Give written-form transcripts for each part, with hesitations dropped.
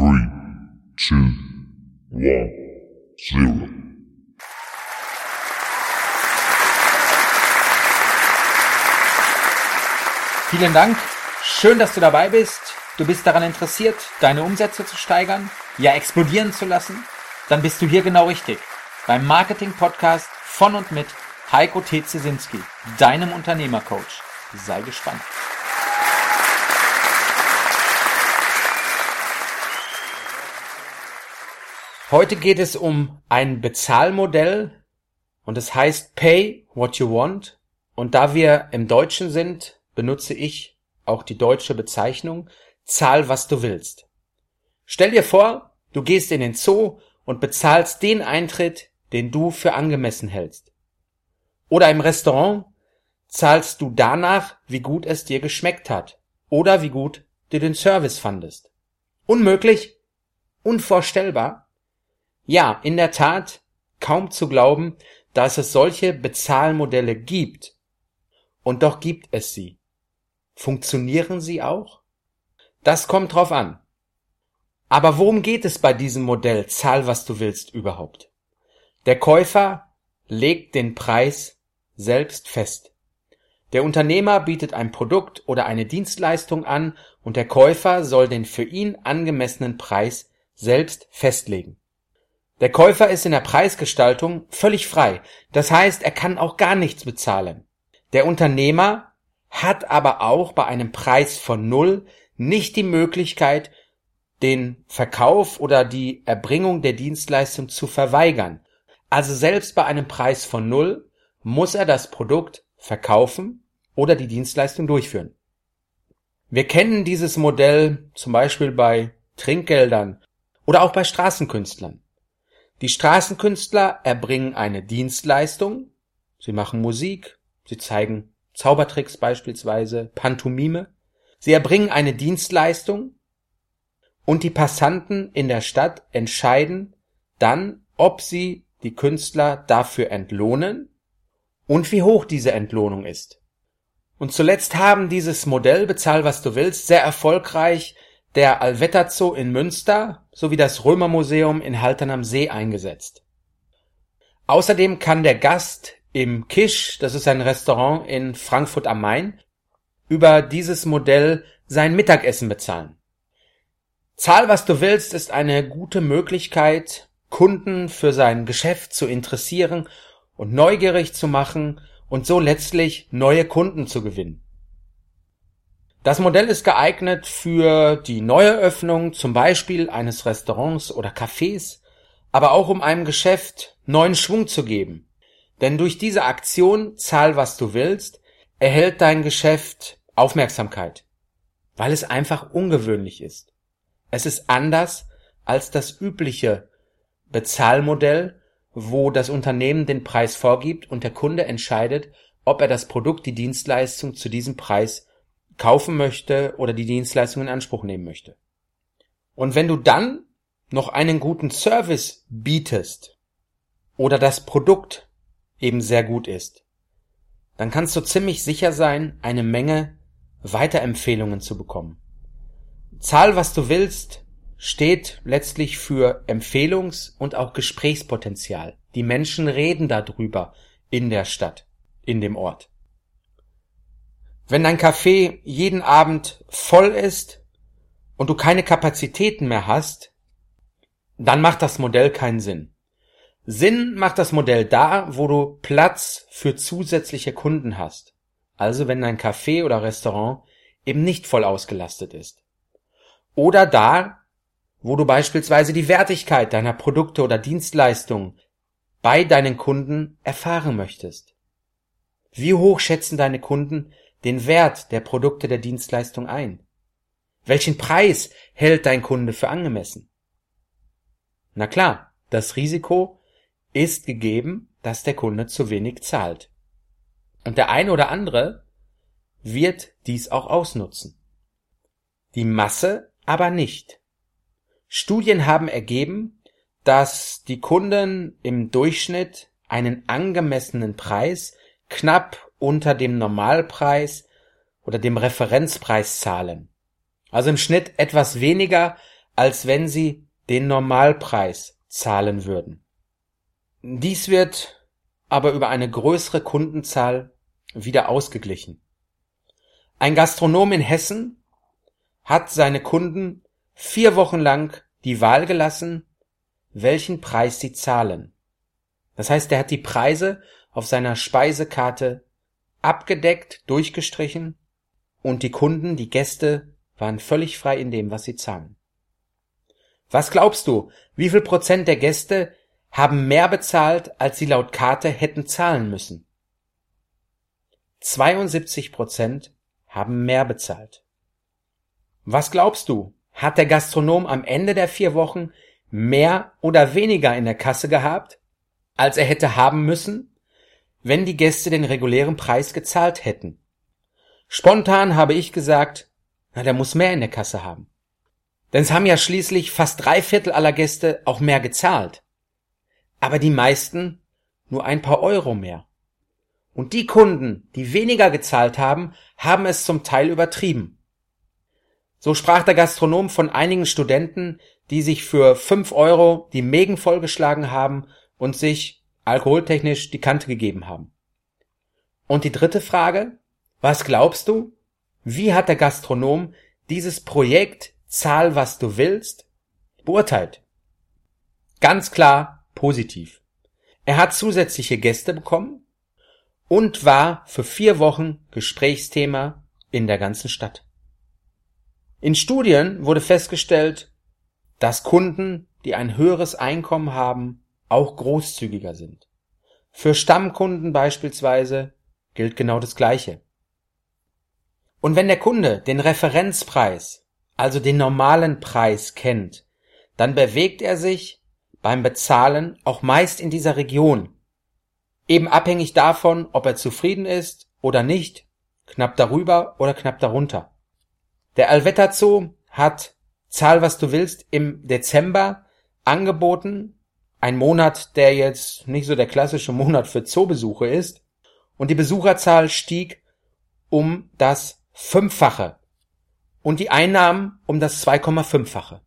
3, 2, 1, 0. Vielen Dank. Schön, dass du dabei bist. Du bist daran interessiert, deine Umsätze zu steigern, ja explodieren zu lassen? Dann bist du hier genau richtig. Beim Marketing-Podcast von und mit Heiko T. Ciesinski, deinem Unternehmercoach. Sei gespannt. Heute geht es um ein Bezahlmodell und es heißt Pay What You Want. Und da wir im Deutschen sind, benutze ich auch die deutsche Bezeichnung Zahl, was du willst. Stell dir vor, du gehst in den Zoo und bezahlst den Eintritt, den du für angemessen hältst. Oder im Restaurant zahlst du danach, wie gut es dir geschmeckt hat oder wie gut du den Service fandest. Unmöglich? Unvorstellbar? Ja, in der Tat, kaum zu glauben, dass es solche Bezahlmodelle gibt. Und doch gibt es sie. Funktionieren sie auch? Das kommt drauf an. Aber worum geht es bei diesem Modell Zahl, was du willst überhaupt? Der Käufer legt den Preis selbst fest. Der Unternehmer bietet ein Produkt oder eine Dienstleistung an und der Käufer soll den für ihn angemessenen Preis selbst festlegen. Der Käufer ist in der Preisgestaltung völlig frei. Das heißt, er kann auch gar nichts bezahlen. Der Unternehmer hat aber auch bei einem Preis von 0 nicht die Möglichkeit, den Verkauf oder die Erbringung der Dienstleistung zu verweigern. Also selbst bei einem Preis von 0 muss er das Produkt verkaufen oder die Dienstleistung durchführen. Wir kennen dieses Modell zum Beispiel bei Trinkgeldern oder auch bei Straßenkünstlern. Die Straßenkünstler erbringen eine Dienstleistung, sie machen Musik, sie zeigen Zaubertricks beispielsweise, Pantomime. Sie erbringen eine Dienstleistung und die Passanten in der Stadt entscheiden dann, ob sie die Künstler dafür entlohnen und wie hoch diese Entlohnung ist. Und zuletzt haben dieses Modell Bezahl, was du willst sehr erfolgreich der Allwetter Zoo in Münster sowie das Römermuseum in Haltern am See eingesetzt. Außerdem kann der Gast im Kisch, das ist ein Restaurant in Frankfurt am Main, über dieses Modell sein Mittagessen bezahlen. Zahl, was du willst, ist eine gute Möglichkeit, Kunden für sein Geschäft zu interessieren und neugierig zu machen und so letztlich neue Kunden zu gewinnen. Das Modell ist geeignet für die Neueröffnung, zum Beispiel eines Restaurants oder Cafés, aber auch um einem Geschäft neuen Schwung zu geben. Denn durch diese Aktion Zahl, was du willst, erhält dein Geschäft Aufmerksamkeit, weil es einfach ungewöhnlich ist. Es ist anders als das übliche Bezahlmodell, wo das Unternehmen den Preis vorgibt und der Kunde entscheidet, ob er das Produkt, die Dienstleistung zu diesem Preis kaufen möchte oder die Dienstleistung in Anspruch nehmen möchte. Und wenn du dann noch einen guten Service bietest oder das Produkt eben sehr gut ist, dann kannst du ziemlich sicher sein, eine Menge Weiterempfehlungen zu bekommen. Zahl, was du willst, steht letztlich für Empfehlungs- und auch Gesprächspotenzial. Die Menschen reden darüber in der Stadt, in dem Ort. Wenn dein Café jeden Abend voll ist und du keine Kapazitäten mehr hast, dann macht das Modell keinen Sinn. Sinn macht das Modell da, wo du Platz für zusätzliche Kunden hast. Also wenn dein Café oder Restaurant eben nicht voll ausgelastet ist. Oder da, wo du beispielsweise die Wertigkeit deiner Produkte oder Dienstleistungen bei deinen Kunden erfahren möchtest. Wie hoch schätzen deine Kunden den Wert der Produkte der Dienstleistung ein? Welchen Preis hält dein Kunde für angemessen? Na klar, das Risiko ist gegeben, dass der Kunde zu wenig zahlt. Und der eine oder andere wird dies auch ausnutzen. Die Masse aber nicht. Studien haben ergeben, dass die Kunden im Durchschnitt einen angemessenen Preis knapp unter dem Normalpreis oder dem Referenzpreis zahlen. Also im Schnitt etwas weniger als wenn sie den Normalpreis zahlen würden. Dies wird aber über eine größere Kundenzahl wieder ausgeglichen. Ein Gastronom in Hessen hat seine Kunden 4 Wochen lang die Wahl gelassen, welchen Preis sie zahlen. Das heißt, er hat die Preise auf seiner Speisekarte abgedeckt, durchgestrichen und die Kunden, die Gäste, waren völlig frei in dem, was sie zahlen. Was glaubst du, wie viel Prozent der Gäste haben mehr bezahlt, als sie laut Karte hätten zahlen müssen? 72% haben mehr bezahlt. Was glaubst du, hat der Gastronom am Ende der 4 Wochen mehr oder weniger in der Kasse gehabt, als er hätte haben müssen, wenn die Gäste den regulären Preis gezahlt hätten? Spontan habe ich gesagt, der muss mehr in der Kasse haben. Denn es haben ja schließlich fast 3/4 aller Gäste auch mehr gezahlt. Aber die meisten nur ein paar Euro mehr. Und die Kunden, die weniger gezahlt haben, haben es zum Teil übertrieben. So sprach der Gastronom von einigen Studenten, die sich für 5 Euro die Mägen vollgeschlagen haben und sich alkoholtechnisch die Kante gegeben haben. Und die dritte Frage, was glaubst du, wie hat der Gastronom dieses Projekt Zahl, was du willst, beurteilt? Ganz klar positiv. Er hat zusätzliche Gäste bekommen und war für 4 Wochen Gesprächsthema in der ganzen Stadt. In Studien wurde festgestellt, dass Kunden, die ein höheres Einkommen haben, auch großzügiger sind. Für Stammkunden beispielsweise gilt genau das Gleiche. Und wenn der Kunde den Referenzpreis, also den normalen Preis kennt, dann bewegt er sich beim Bezahlen auch meist in dieser Region. Eben abhängig davon, ob er zufrieden ist oder nicht, knapp darüber oder knapp darunter. Der Allwetter Zoo hat Zahl, was du willst, im Dezember angeboten. Ein Monat, der jetzt nicht so der klassische Monat für Zoobesuche ist. Und die Besucherzahl stieg um das 5-fache und die Einnahmen um das 2,5-fache.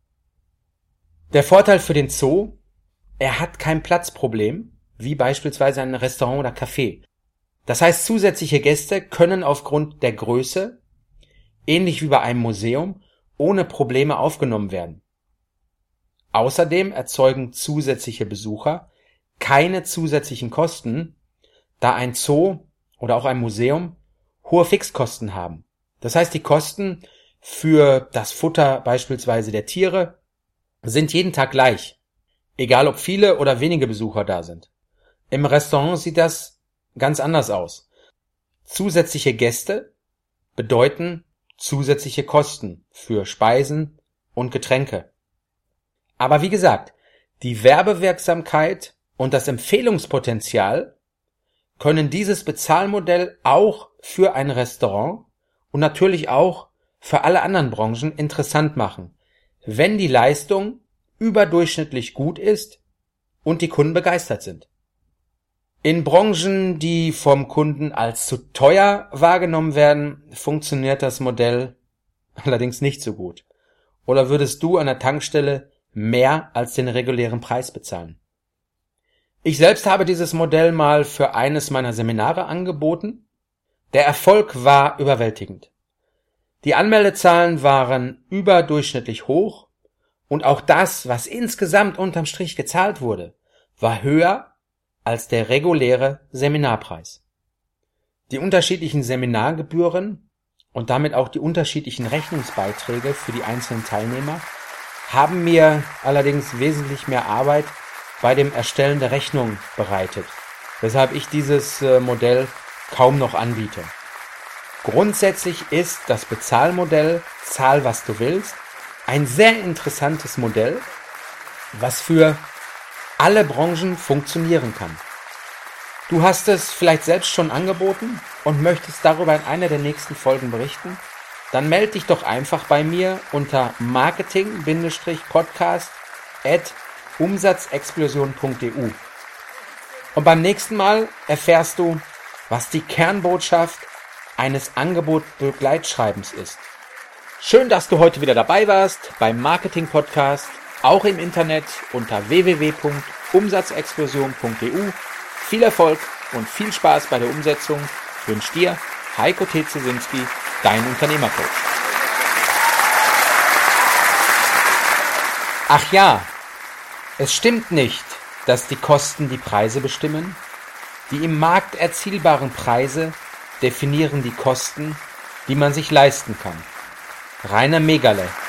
Der Vorteil für den Zoo, er hat kein Platzproblem, wie beispielsweise ein Restaurant oder Café. Das heißt, zusätzliche Gäste können aufgrund der Größe, ähnlich wie bei einem Museum, ohne Probleme aufgenommen werden. Außerdem erzeugen zusätzliche Besucher keine zusätzlichen Kosten, da ein Zoo oder auch ein Museum hohe Fixkosten haben. Das heißt, die Kosten für das Futter beispielsweise der Tiere sind jeden Tag gleich, egal ob viele oder wenige Besucher da sind. Im Restaurant sieht das ganz anders aus. Zusätzliche Gäste bedeuten zusätzliche Kosten für Speisen und Getränke. Aber wie gesagt, die Werbewirksamkeit und das Empfehlungspotenzial können dieses Bezahlmodell auch für ein Restaurant und natürlich auch für alle anderen Branchen interessant machen, wenn die Leistung überdurchschnittlich gut ist und die Kunden begeistert sind. In Branchen, die vom Kunden als zu teuer wahrgenommen werden, funktioniert das Modell allerdings nicht so gut. Oder würdest du an der Tankstelle mehr als den regulären Preis bezahlen? Ich selbst habe dieses Modell mal für eines meiner Seminare angeboten. Der Erfolg war überwältigend. Die Anmeldezahlen waren überdurchschnittlich hoch und auch das, was insgesamt unterm Strich gezahlt wurde, war höher als der reguläre Seminarpreis. Die unterschiedlichen Seminargebühren und damit auch die unterschiedlichen Rechnungsbeiträge für die einzelnen Teilnehmer haben mir allerdings wesentlich mehr Arbeit bei dem Erstellen der Rechnung bereitet, weshalb ich dieses Modell kaum noch anbiete. Grundsätzlich ist das Bezahlmodell Zahl, was du willst, ein sehr interessantes Modell, was für alle Branchen funktionieren kann. Du hast es vielleicht selbst schon angeboten und möchtest darüber in einer der nächsten Folgen berichten? Dann melde dich doch einfach bei mir unter marketing-podcast@umsatzexplosion.eu. Und beim nächsten Mal erfährst du, was die Kernbotschaft eines Angebotbegleitschreibens ist. Schön, dass du heute wieder dabei warst beim Marketing-Podcast, auch im Internet unter www.umsatzexplosion.eu. Viel Erfolg und viel Spaß bei der Umsetzung wünscht dir Heiko T. Zesinski, dein Unternehmercoach. Ach ja, es stimmt nicht, dass die Kosten die Preise bestimmen. Die im Markt erzielbaren Preise definieren die Kosten, die man sich leisten kann. Rainer Megerle